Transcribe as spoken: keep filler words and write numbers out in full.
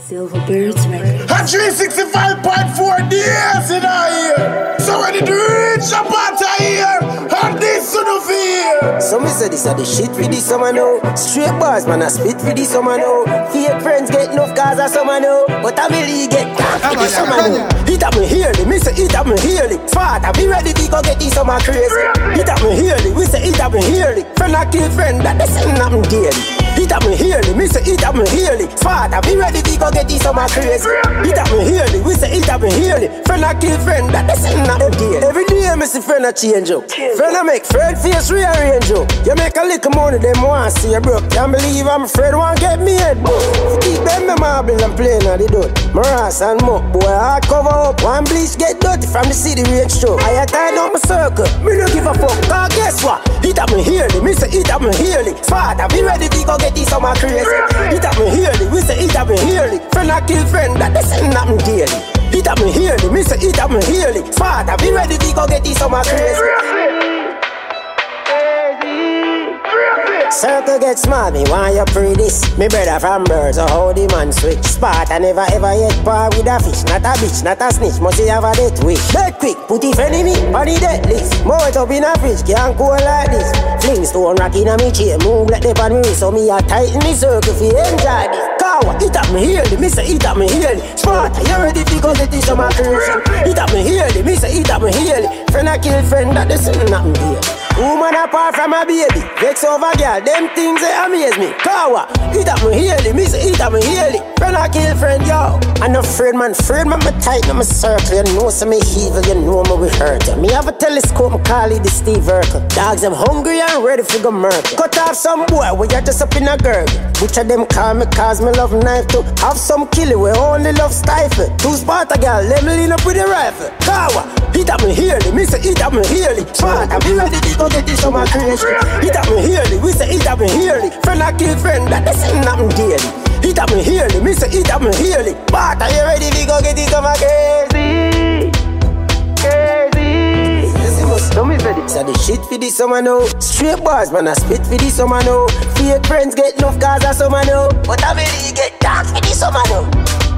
Silverbirds Records. And three sixty-five point four days in a year. So when it reach a part of here, and this to the fear. Some say this are the shit for this summer now. Straight bars man I spit for this summer now. Fake friends get enough cars a summer now. But I really get dark for this summer now. Hit up me hearly, me say hit up me hearly. Father be ready to go get this summer crazy. Hit up me hearly, we say hit up me hearly. Friend I kill friend that they say nothing daily. Hit up me hearly, me say hit up me hearly. Father be ready to go get this summer crazy. Hit up me hearly, we say hit up me hearly. Friend I kill friend that they say nothing daily. Every day me see friend I change up. Friend I make friend face rearrange up. You make a little money, them want see you broke. Can't believe I'm afraid one get me head broke. Keep them me marble and playing on the dirt. Morass and muck, boy I cover up. One bleach get dirty from the city range show. I tie down my circle, me don't give a fuck. Cause guess what? Hit up me hearly, me say hit up me hearly. Father be ready to go get this summer crazy. Hit up me hearly, we say hit up me hearly. Friend I kill friend that they say nothing daily. Hit up me hearly, me say hit up me hearly. Father be ready to go get this summer crazy. Circle get small, me want you pre this. Me brother from birds, so how the man switch. Spot I never ever yet par with a fish. Not a bitch, not a snitch, must he have a death wish. Dead quick, put it enemy on the death list. More it up in a fridge, can't go like this. Fling stone rock in a me chain, move like the pan me so me a tighten me circle fi enjoy this. Kawa, hit up me hearly, me say hit up me hearly. Spot, you ready to go get this summer crazy. Hit up me hearly, me say hit up me hearly. Friend I kill friend that they say nothing here. Woman apart from a baby, vex over girl, them things they amaze me. Kawa, hit up me hearly, me say hit up me hearly. Friend I kill friend, yo. I'm not afraid man, afraid man, me tight in my circle. You know some me evil, you know me we hurt you. Me have a telescope, me call it the Steve Urkel. Dogs them hungry and ready for go murder. Cut off some boy, we are just up in a girl. Which of them call me cause me love knife too. Have some kill it, we only love stifle. Two Sparta girl, let me lean up with the rifle. Kawa, hit up me hearly, me say hit up me hearly. Sparta, be ready to go get this summer crazy. Hit up me hearly, we say hit up me hearly. Friend I kill friend that they say nothing daily. Hit up me hearly, me say hit up me hearly. But are you ready to go get this summer crazy? Crazy. Tell me for this, so the shit for this summer now. Straight bars man I spit for this summer now. Fake friends get enough cars a summer now. But I really get dark for this summer now.